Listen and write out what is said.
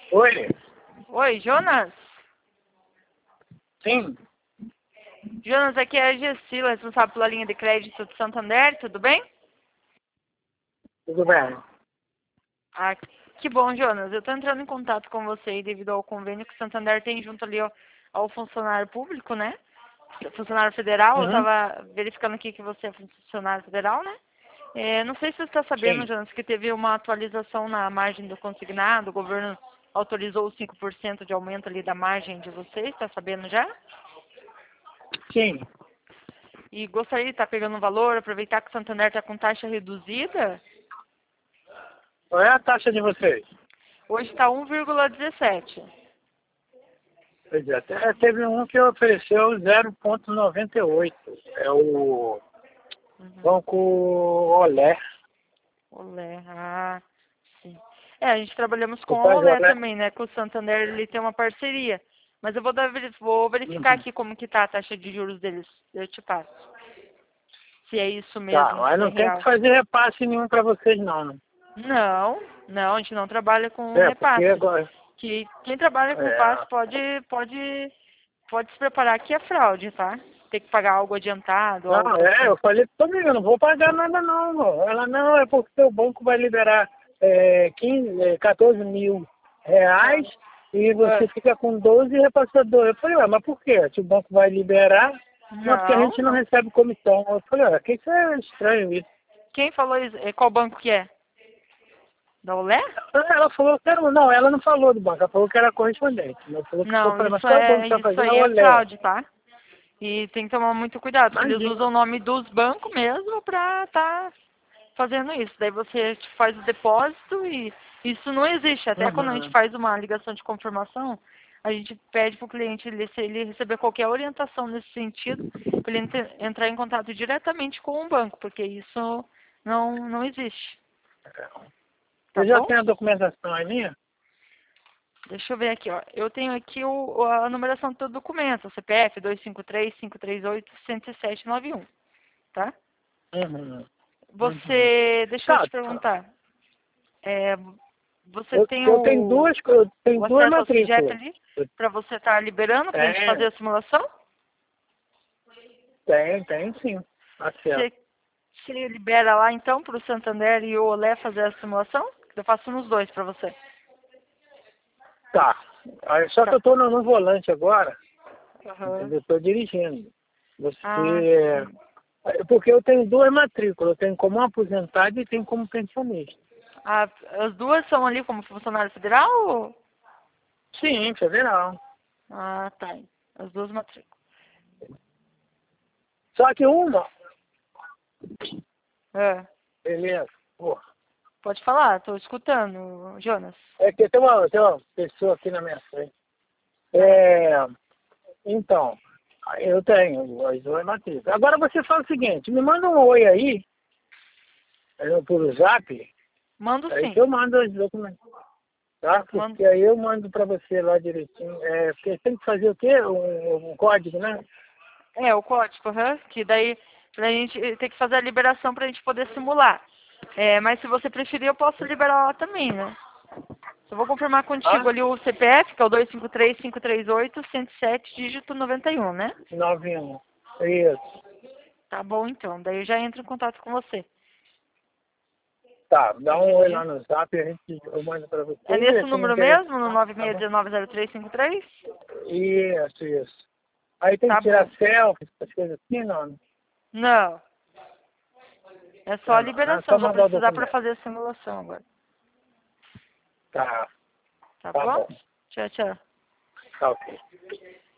Oi? Oi, Jonas? Sim, Jonas, aqui é a Gessila, responsável pela linha de crédito do Santander, tudo bem? tudo bem. Ah, que bom, Jonas. Eu estou entrando em contato com você aí devido ao convênio que o Santander tem junto ali ao funcionário público, né? Funcionário federal, eu Uhum. estava verificando aqui que você é funcionário federal, né? Não sei se você está sabendo, Sim, Jonas, que teve uma atualização na margem do consignado, o governo autorizou os 5% de aumento ali da margem de vocês, está sabendo já? sim. E gostaria de estar pegando um valor, aproveitar que o Santander está com taxa reduzida. Qual é a taxa de vocês? Hoje está 1,17. Pois é, até teve um que ofereceu 0,98. É o Uhum. Banco Olé. Olé, sim. A gente trabalhamos com Você a faz Olé Olé? também, né? Com o Santander ele tem uma parceria. Mas eu vou verificar Uhum. aqui como que tá a taxa de juros deles. Eu te passo. Se é isso Tá, mesmo, mas se é não tem que real. fazer repasse nenhum para vocês não, né? Não, não, a gente não trabalha com É, porque repasses. agora... Que quem trabalha com repasse É, pode se preparar que é fraude, tá? Tem que pagar algo adiantado, não, algo assim. eu falei também, eu não vou pagar nada não, amor. Ela não, é porque o banco vai liberar 14 mil reais Ah, e ah, você fica com 12 repassadores. Eu falei, ué, mas por quê? Se o banco vai liberar, não, porque a não, gente não não. recebe comissão. Eu falei, ué, que isso é estranho isso. Quem falou isso? Qual banco que é? Da Olé? Ela falou que era, não, ela não falou do banco, ela falou que era correspondente. Ela falou que eu Não, falei, mas qual é o banco que está isso fazendo? A aí é Olé. fraude, tá? E tem que tomar muito cuidado, porque eles Imagina. usam o nome dos bancos mesmo pra tá fazendo isso. Daí você faz o depósito e isso não existe. Até quando a gente Uhum. faz uma ligação de confirmação, a gente pede para o cliente, se ele receber qualquer orientação nesse sentido, para ele entrar em contato diretamente com o banco, porque isso não existe. Tá Você já bom? tem a documentação aí minha? Deixa eu ver aqui, ó. Eu tenho aqui a numeração do teu documento, o CPF 253-538-10791, tá? Uhum. Uhum. Deixa eu Tá, te perguntar, é, você tem eu tenho eu tenho o duas acesso ao CIGEP matrículas. ali para você estar liberando para a gente fazer Tem, a simulação? tem sim. Acesso. Você, você libera lá então para o Santander e o Olé fazer a simulação? Eu faço nos dois para você. Tá. Aí, só que Tá. eu tô no volante agora, Aham. entendeu? Estou dirigindo. Ah, Você. sim. Porque eu tenho duas matrículas, eu tenho como aposentado e tenho como pensionista. As duas são ali como funcionário federal? Sim, federal. Tá. As duas matrículas. Só que uma, É. beleza, pô, Pode falar, tô escutando, Jonas. é que tem uma pessoa aqui na minha frente. Ah, É, então, eu tenho as duas matrículas. Agora você fala o seguinte, me manda um oi aí, por zap, mando aí que sim. eu mando os documentos, tá? Mando. Porque aí eu mando para você lá direitinho. Porque tem que fazer o quê? Um código, né? O código, aham, que daí a gente tem que fazer a liberação pra gente poder simular. Mas se você preferir, eu posso liberar lá também, né? Eu vou confirmar contigo Tá? ali o CPF, que é o 253-538-107, dígito 91, né? 91. Isso. Tá bom, então. Daí eu já entro em contato com você. Tá, dá um oi Beleza? lá no zap e eu mando para você É e nesse se me número mesmo, no interessar, tá bom? 96190353? Isso, isso. Aí tem Tá que tirar bom. selfie, essas coisas assim, não? Não, é só a Não, não, né? liberação. Só Vou mandar o precisar para documento. fazer a simulação agora. Tá, Tá tá bom? bom. Tchau, tchau. Tá ok.